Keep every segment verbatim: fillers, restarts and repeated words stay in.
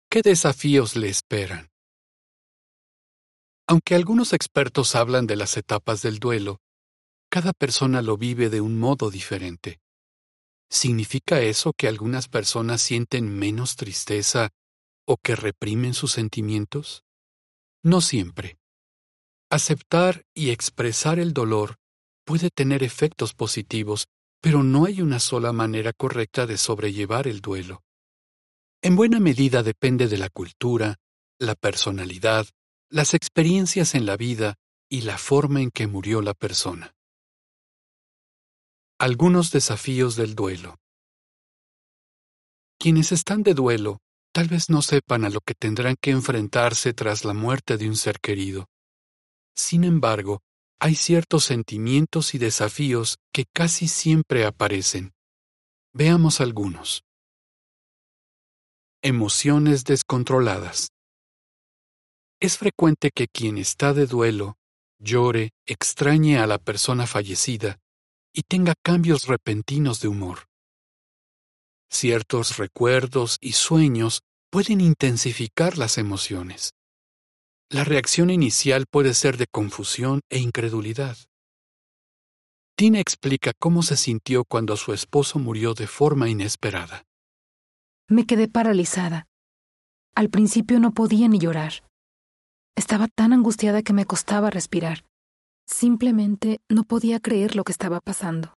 ¿Qué desafíos le esperan? Aunque algunos expertos hablan de las etapas del duelo, cada persona lo vive de un modo diferente. ¿Significa eso que algunas personas sienten menos tristeza o que reprimen sus sentimientos? No siempre. Aceptar y expresar el dolor puede tener efectos positivos, pero no hay una sola manera correcta de sobrellevar el duelo. En buena medida depende de la cultura, la personalidad, las experiencias en la vida y la forma en que murió la persona. Algunos desafíos del duelo. Quienes están de duelo tal vez no sepan a lo que tendrán que enfrentarse tras la muerte de un ser querido. Sin embargo, hay ciertos sentimientos y desafíos que casi siempre aparecen. Veamos algunos. Emociones descontroladas. Es frecuente que quien está de duelo llore, extrañe a la persona fallecida y tenga cambios repentinos de humor. Ciertos recuerdos y sueños pueden intensificar las emociones. La reacción inicial puede ser de confusión e incredulidad. Tina explica cómo se sintió cuando su esposo murió de forma inesperada. Me quedé paralizada. Al principio no podía ni llorar. Estaba tan angustiada que me costaba respirar. Simplemente no podía creer lo que estaba pasando.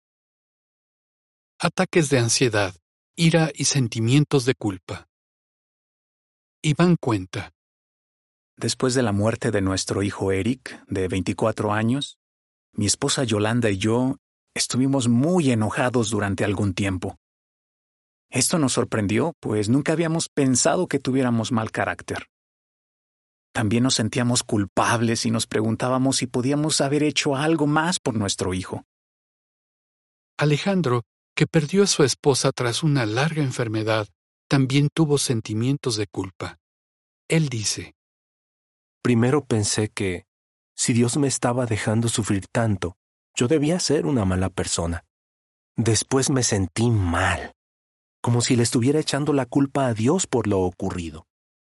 Ataques de ansiedad, ira y sentimientos de culpa. Iván cuenta. Después de la muerte de nuestro hijo Eric, de veinticuatro años, mi esposa Yolanda y yo estuvimos muy enojados durante algún tiempo. Esto nos sorprendió, pues nunca habíamos pensado que tuviéramos mal carácter. También nos sentíamos culpables y nos preguntábamos si podíamos haber hecho algo más por nuestro hijo. Alejandro, que perdió a su esposa tras una larga enfermedad, también tuvo sentimientos de culpa. Él dice: Primero pensé que, si Dios me estaba dejando sufrir tanto, yo debía ser una mala persona. Después me sentí mal, como si le estuviera echando la culpa a Dios por lo ocurrido.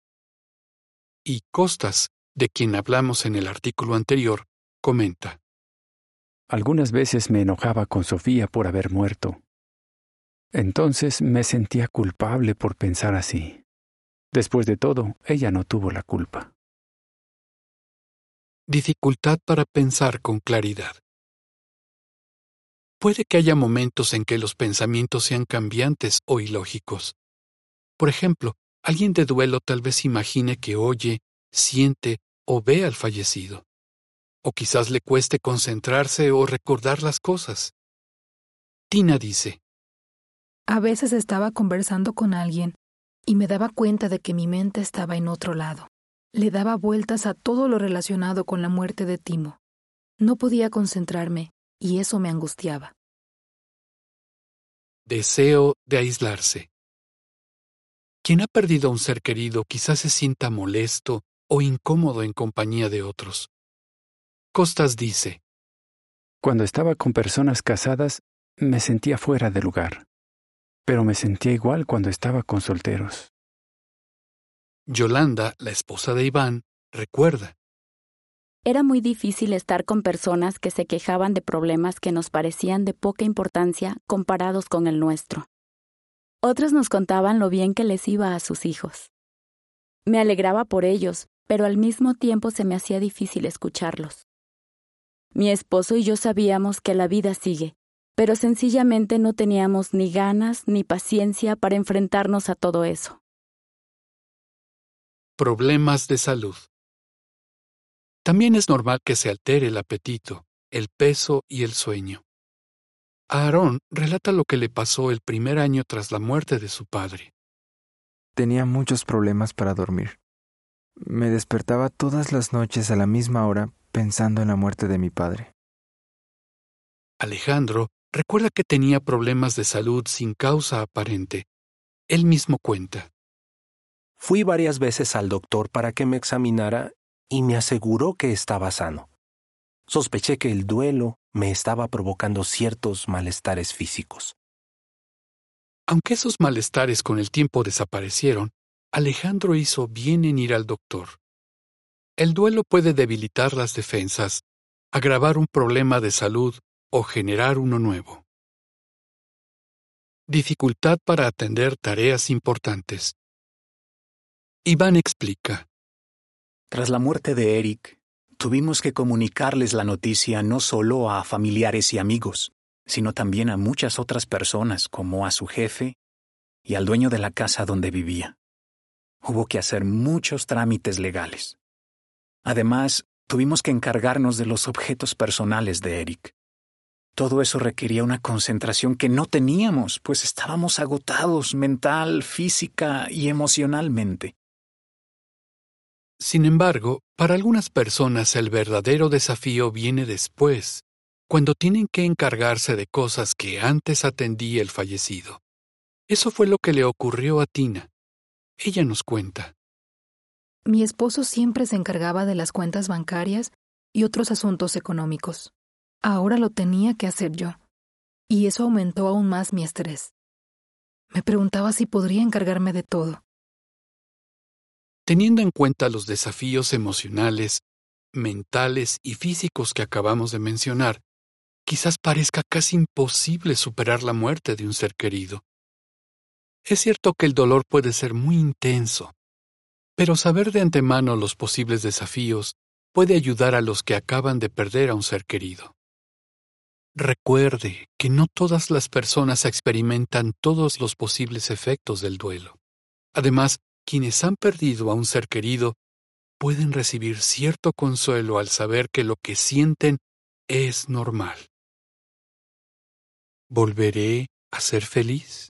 Y Costas, de quien hablamos en el artículo anterior, comenta: Algunas veces me enojaba con Sofía por haber muerto. Entonces me sentía culpable por pensar así. Después de todo, ella no tuvo la culpa. Dificultad para pensar con claridad. Puede que haya momentos en que los pensamientos sean cambiantes o ilógicos. Por ejemplo, alguien de duelo tal vez imagine que oye, siente o ve al fallecido. O quizás le cueste concentrarse o recordar las cosas. Tina dice: A veces estaba conversando con alguien y me daba cuenta de que mi mente estaba en otro lado. Le daba vueltas a todo lo relacionado con la muerte de Timo. No podía concentrarme y eso me angustiaba. Deseo de aislarse. Quien ha perdido a un ser querido quizás se sienta molesto o incómodo en compañía de otros. Costas dice: Cuando estaba con personas casadas, me sentía fuera de lugar. Pero me sentía igual cuando estaba con solteros. Yolanda, la esposa de Iván, recuerda: Era muy difícil estar con personas que se quejaban de problemas que nos parecían de poca importancia comparados con el nuestro. Otros nos contaban lo bien que les iba a sus hijos. Me alegraba por ellos, pero al mismo tiempo se me hacía difícil escucharlos. Mi esposo y yo sabíamos que la vida sigue, pero sencillamente no teníamos ni ganas ni paciencia para enfrentarnos a todo eso. Problemas de salud. También es normal que se altere el apetito, el peso y el sueño. Aarón relata lo que le pasó el primer año tras la muerte de su padre. Tenía muchos problemas para dormir. Me despertaba todas las noches a la misma hora pensando en la muerte de mi padre. Alejandro recuerda que tenía problemas de salud sin causa aparente. Él mismo cuenta: Fui varias veces al doctor para que me examinara y me aseguró que estaba sano. Sospeché que el duelo me estaba provocando ciertos malestares físicos. Aunque esos malestares con el tiempo desaparecieron, Alejandro hizo bien en ir al doctor. El duelo puede debilitar las defensas, agravar un problema de salud o generar uno nuevo. Dificultad para atender tareas importantes. Iván explica. Tras la muerte de Eric, tuvimos que comunicarles la noticia no solo a familiares y amigos, sino también a muchas otras personas, como a su jefe y al dueño de la casa donde vivía. Hubo que hacer muchos trámites legales. Además, tuvimos que encargarnos de los objetos personales de Eric. Todo eso requería una concentración que no teníamos, pues estábamos agotados mental, física y emocionalmente. Sin embargo, para algunas personas el verdadero desafío viene después, cuando tienen que encargarse de cosas que antes atendía el fallecido. Eso fue lo que le ocurrió a Tina. Ella nos cuenta. Mi esposo siempre se encargaba de las cuentas bancarias y otros asuntos económicos. Ahora lo tenía que hacer yo, y eso aumentó aún más mi estrés. Me preguntaba si podría encargarme de todo. Teniendo en cuenta los desafíos emocionales, mentales y físicos que acabamos de mencionar, quizás parezca casi imposible superar la muerte de un ser querido. Es cierto que el dolor puede ser muy intenso, pero saber de antemano los posibles desafíos puede ayudar a los que acaban de perder a un ser querido. Recuerde que no todas las personas experimentan todos los posibles efectos del duelo. Además, quienes han perdido a un ser querido pueden recibir cierto consuelo al saber que lo que sienten es normal. ¿Volveré a ser feliz?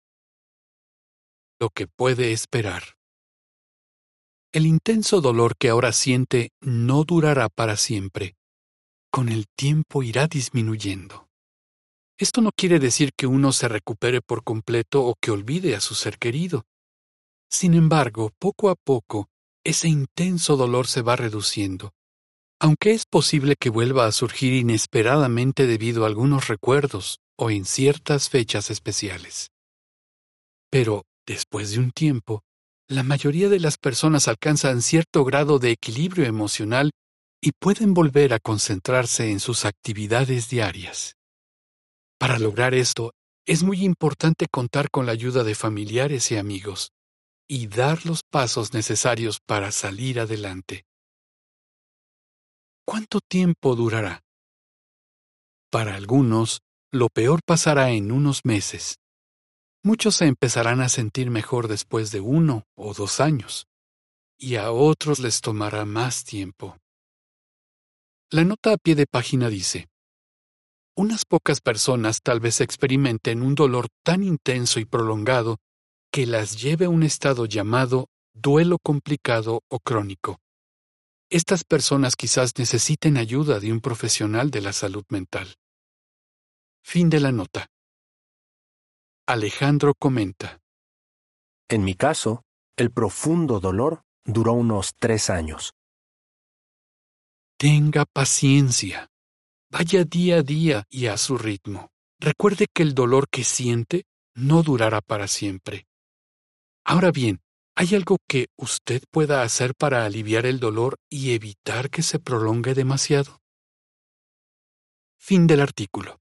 Lo que puede esperar. El intenso dolor que ahora siente no durará para siempre. Con el tiempo irá disminuyendo. Esto no quiere decir que uno se recupere por completo o que olvide a su ser querido. Sin embargo, poco a poco, ese intenso dolor se va reduciendo, aunque es posible que vuelva a surgir inesperadamente debido a algunos recuerdos o en ciertas fechas especiales. Pero, después de un tiempo, la mayoría de las personas alcanzan cierto grado de equilibrio emocional y pueden volver a concentrarse en sus actividades diarias. Para lograr esto, es muy importante contar con la ayuda de familiares y amigos y dar los pasos necesarios para salir adelante. ¿Cuánto tiempo durará? Para algunos, lo peor pasará en unos meses. Muchos se empezarán a sentir mejor después de uno o dos años, y a otros les tomará más tiempo. La nota a pie de página dice: unas pocas personas tal vez experimenten un dolor tan intenso y prolongado que las lleve a un estado llamado duelo complicado o crónico. Estas personas quizás necesiten ayuda de un profesional de la salud mental. Fin de la nota. Alejandro comenta. En mi caso, el profundo dolor duró unos tres años. Tenga paciencia. Vaya día a día y a su ritmo. Recuerde que el dolor que siente no durará para siempre. Ahora bien, ¿hay algo que usted pueda hacer para aliviar el dolor y evitar que se prolongue demasiado? Fin del artículo.